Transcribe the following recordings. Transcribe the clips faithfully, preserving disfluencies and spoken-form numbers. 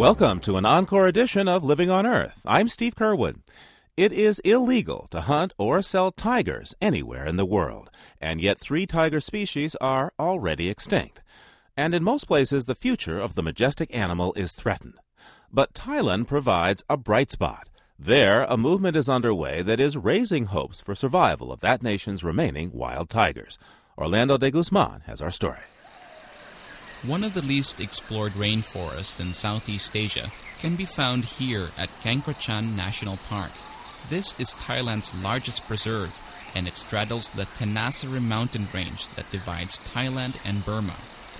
Welcome to an encore edition of Living on Earth. I'm Steve Curwood. It is illegal to hunt or sell tigers anywhere in the world, and yet three tiger species are already extinct. And in most places, the future of the majestic animal is threatened. But Thailand provides a bright spot. There, a movement is underway that is raising hopes for survival of that nation's remaining wild tigers. Orlando de Guzman has our story. One of the least explored rainforests in Southeast Asia can be found here at Kangkrachan National Park. This is Thailand's largest preserve, and it straddles the Tenasserim mountain range that divides Thailand and Burma.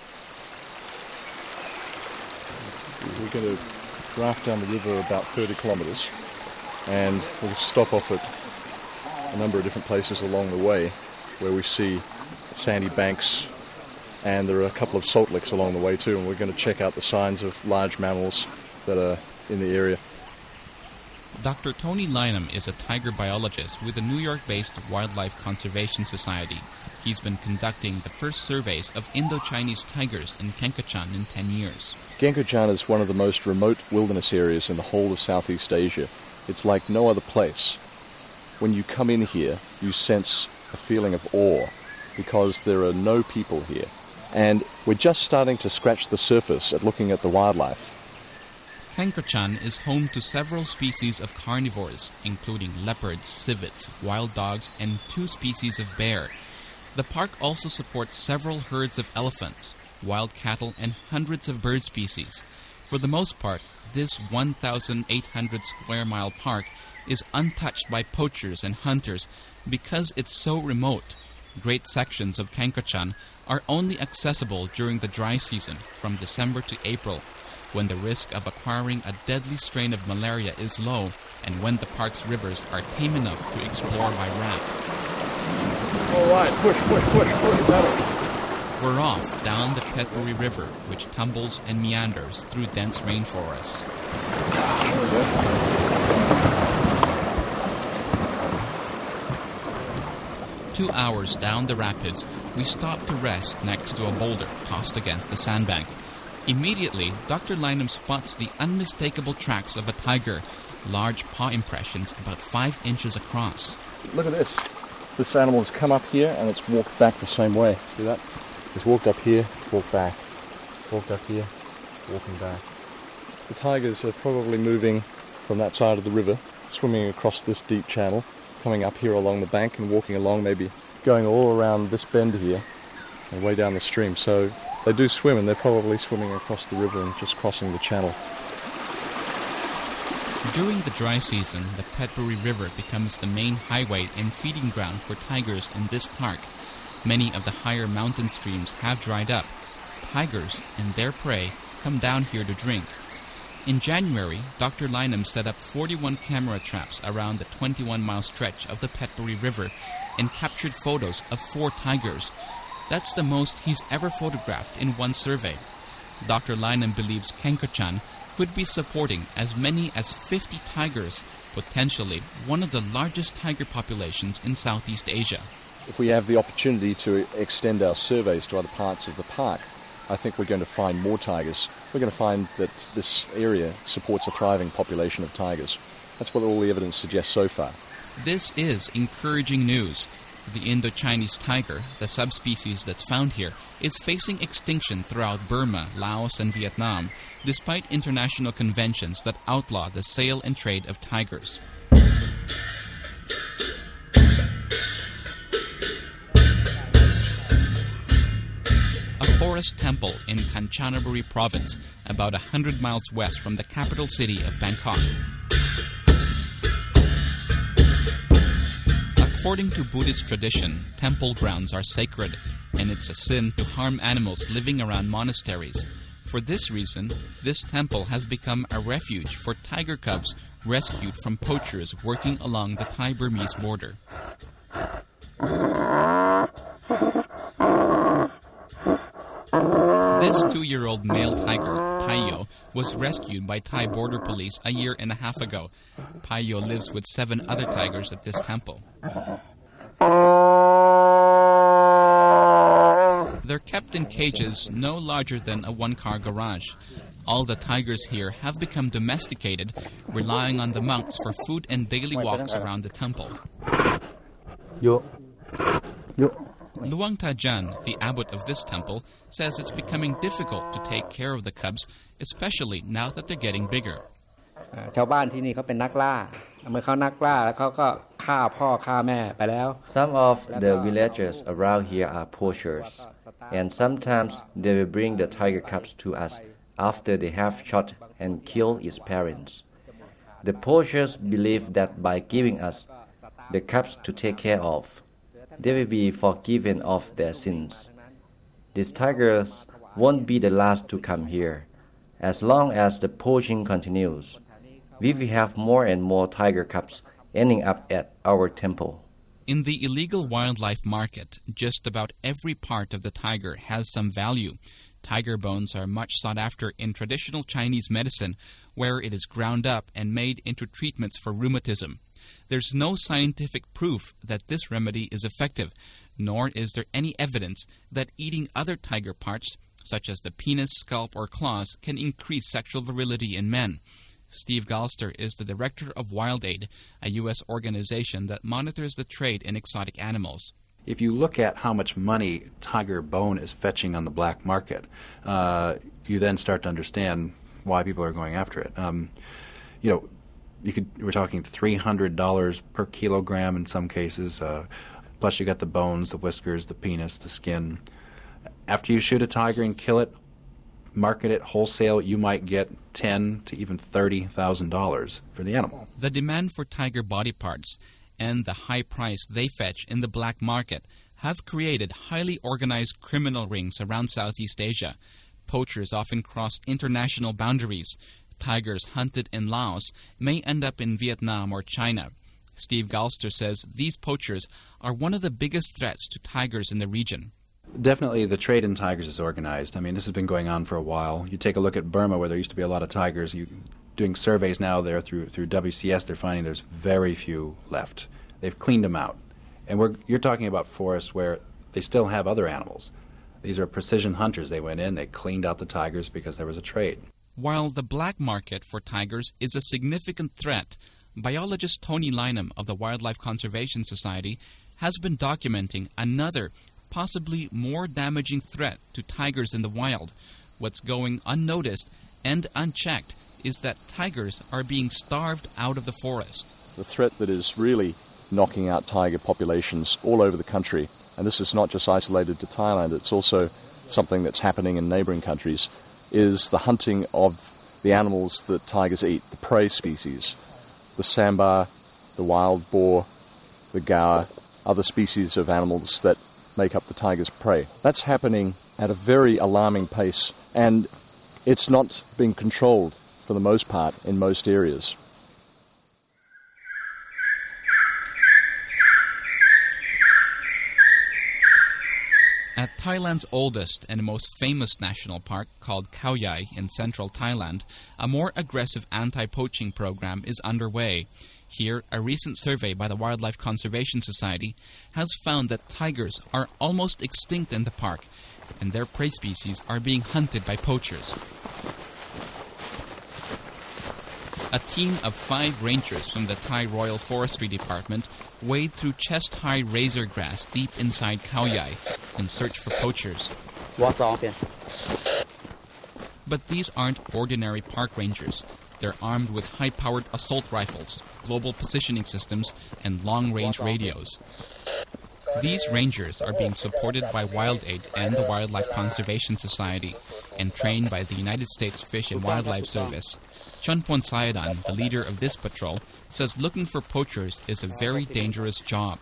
We're going to draft down the river about thirty kilometres, and we'll stop off at a number of different places along the way where we see sandy banks, and there are a couple of salt licks along the way too, and we're going to check out the signs of large mammals that are in the area. Doctor Tony Lynham is a tiger biologist with the New York-based Wildlife Conservation Society. He's been conducting the first surveys of Indo-Chinese tigers in Kangkrachan in ten years. Kangkrachan is one of the most remote wilderness areas in the whole of Southeast Asia. It's like no other place. When you come in here, you sense a feeling of awe because there are no people here. And we're just starting to scratch the surface at looking at the wildlife. Kangkrachan is home to several species of carnivores, including leopards, civets, wild dogs, and two species of bear. The park also supports several herds of elephants, wild cattle, and hundreds of bird species. For the most part, this one thousand eight hundred square mile park is untouched by poachers and hunters because it's so remote. Great sections of Kangkrachan are only accessible during the dry season from December to April, when the risk of acquiring a deadly strain of malaria is low and when the park's rivers are tame enough to explore by raft. All right, push, push, push, push, pedal. We're off down the Phetchaburi River, which tumbles and meanders through dense rainforests. Two hours down the rapids, we stop to rest next to a boulder tossed against the sandbank. Immediately, Doctor Lynham spots the unmistakable tracks of a tiger, large paw impressions about five inches across. Look at this. This animal has come up here and it's walked back the same way. See that? It's walked up here, walked back. Walked up here, walking back. The tigers are probably moving from that side of the river, swimming across this deep channel, coming up here along the bank and walking along, maybe going all around this bend here and way down the stream. So they do swim, and they're probably swimming across the river and just crossing the channel. During the dry season, the Phetchaburi River becomes the main highway and feeding ground for tigers in this park. Many of the higher mountain streams have dried up. Tigers and their prey come down here to drink. In January, Doctor Lynham set up forty-one camera traps around the twenty-one mile stretch of the Phetchaburi River and captured photos of four tigers. That's the most he's ever photographed in one survey. Doctor Lynham believes Kangkrachan could be supporting as many as fifty tigers, potentially one of the largest tiger populations in Southeast Asia. If we have the opportunity to extend our surveys to other parts of the park, I think we're going to find more tigers. We're going to find that this area supports a thriving population of tigers. That's what all the evidence suggests so far. This is encouraging news. The Indo-Chinese tiger, the subspecies that's found here, is facing extinction throughout Burma, Laos, and Vietnam, despite international conventions that outlaw the sale and trade of tigers. Forest temple in Kanchanaburi province, about a hundred miles west from the capital city of Bangkok. According to Buddhist tradition, temple grounds are sacred, and it's a sin to harm animals living around monasteries. For this reason, this temple has become a refuge for tiger cubs rescued from poachers working along the Thai-Burmese border. This two-year-old male tiger, Payo, was rescued by Thai border police a year and a half ago. Payo lives with seven other tigers at this temple. They're kept in cages no larger than a one-car garage. All the tigers here have become domesticated, relying on the monks for food and daily walks around the temple. Yo. Yo. Luang Tajan, the abbot of this temple, says it's becoming difficult to take care of the cubs, especially now that they're getting bigger. ชาวบ้านที่นี่เขาเป็นนักล่าเมื่อเขานักล่าแล้วเขาก็ฆ่าพ่อฆ่าแม่ไปแล้ว Some of the villagers around here are poachers, and sometimes they will bring the tiger cubs to us after they have shot and killed its parents. The poachers believe that by giving us the cubs to take care of, they will be forgiven of their sins. These tigers won't be the last to come here. As long as the poaching continues, we will have more and more tiger cubs ending up at our temple. In the illegal wildlife market, just about every part of the tiger has some value. Tiger bones are much sought after in traditional Chinese medicine, where it is ground up and made into treatments for rheumatism. There's no scientific proof that this remedy is effective, nor is there any evidence that eating other tiger parts, such as the penis, scalp, or claws, can increase sexual virility in men. Steve Galster is the director of WildAid, a U S organization that monitors the trade in exotic animals. If you look at how much money tiger bone is fetching on the black market, uh, you then start to understand why people are going after it. Um, you know, you could we're talking three hundred dollars per kilogram in some cases. Uh, plus, you got the bones, the whiskers, the penis, the skin. After you shoot a tiger and kill it, market it wholesale, you might get ten to even thirty thousand dollars for the animal. The demand for tiger body parts and the high price they fetch in the black market have created highly organized criminal rings around Southeast Asia. Poachers often cross international boundaries. Tigers hunted in Laos may end up in Vietnam or China. Steve Galster says these poachers are one of the biggest threats to tigers in the region. Definitely the trade in tigers is organized. I mean, this has been going on for a while. You take a look at Burma, where there used to be a lot of tigers. You doing surveys now there through through W C S, they're finding there's very few left. They've cleaned them out. And we're you're talking about forests where they still have other animals. These are precision hunters. They went in, they cleaned out the tigers because there was a trade. While the black market for tigers is a significant threat, biologist Tony Lynham of the Wildlife Conservation Society has been documenting another, possibly more damaging threat to tigers in the wild. What's going unnoticed and unchecked is that tigers are being starved out of the forest. The threat that is really knocking out tiger populations all over the country, and this is not just isolated to Thailand, it's also something that's happening in neighboring countries, is the hunting of the animals that tigers eat, the prey species, the sambar, the wild boar, the gaur, other species of animals that make up the tiger's prey. That's happening at a very alarming pace, and it's not being controlled for the most part in most areas. At Thailand's oldest and most famous national park, called Khao Yai in central Thailand, a more aggressive anti-poaching program is underway. Here, a recent survey by the Wildlife Conservation Society has found that tigers are almost extinct in the park, and their prey species are being hunted by poachers. A team of five rangers from the Thai Royal Forestry Department wade through chest-high razor grass deep inside Khao Yai in search for poachers. But these aren't ordinary park rangers. They're armed with high-powered assault rifles, global positioning systems, and long-range radios. These rangers are being supported by WildAid and the Wildlife Conservation Society and trained by the United States Fish and Wildlife Service. Chunpon Sayadan, the leader of this patrol, says looking for poachers is a very dangerous job.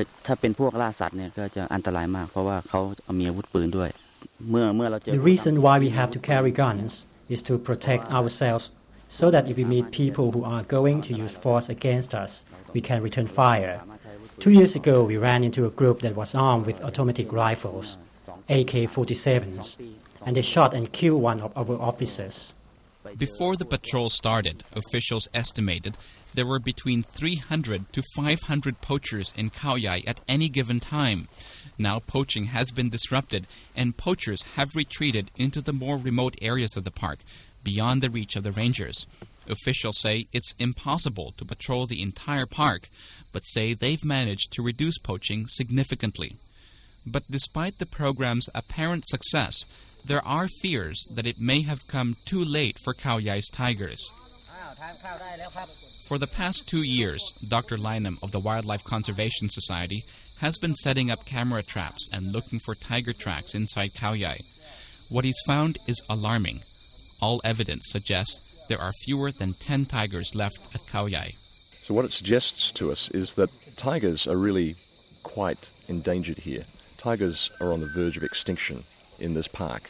The reason why we have to carry guns is to protect ourselves, so that if we meet people who are going to use force against us, we can return fire. Two years ago, we ran into a group that was armed with automatic rifles, A K forty-sevens, and they shot and killed one of our officers. Before the patrol started, officials estimated there were between three hundred to five hundred poachers in Khao Yai at any given time. Now poaching has been disrupted, and poachers have retreated into the more remote areas of the park, beyond the reach of the rangers. Officials say it's impossible to patrol the entire park, but say they've managed to reduce poaching significantly. But despite the program's apparent success, there are fears that it may have come too late for Khao Yai's tigers. For the past two years, Doctor Lynham of the Wildlife Conservation Society has been setting up camera traps and looking for tiger tracks inside Khao Yai. What he's found is alarming. All evidence suggests there are fewer than ten tigers left at Khao Yai. So what it suggests to us is that tigers are really quite endangered here. Tigers are on the verge of extinction in this park.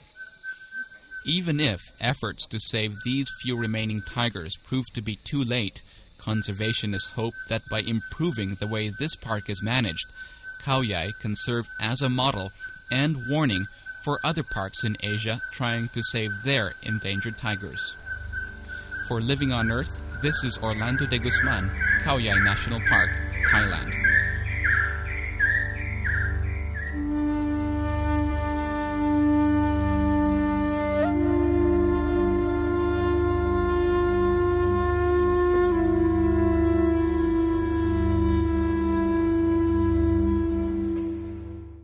Even if efforts to save these few remaining tigers prove to be too late, conservationists hope that by improving the way this park is managed, Khao Yai can serve as a model and warning for other parks in Asia trying to save their endangered tigers. For Living on Earth, this is Orlando de Guzman, Khao Yai National Park, Thailand.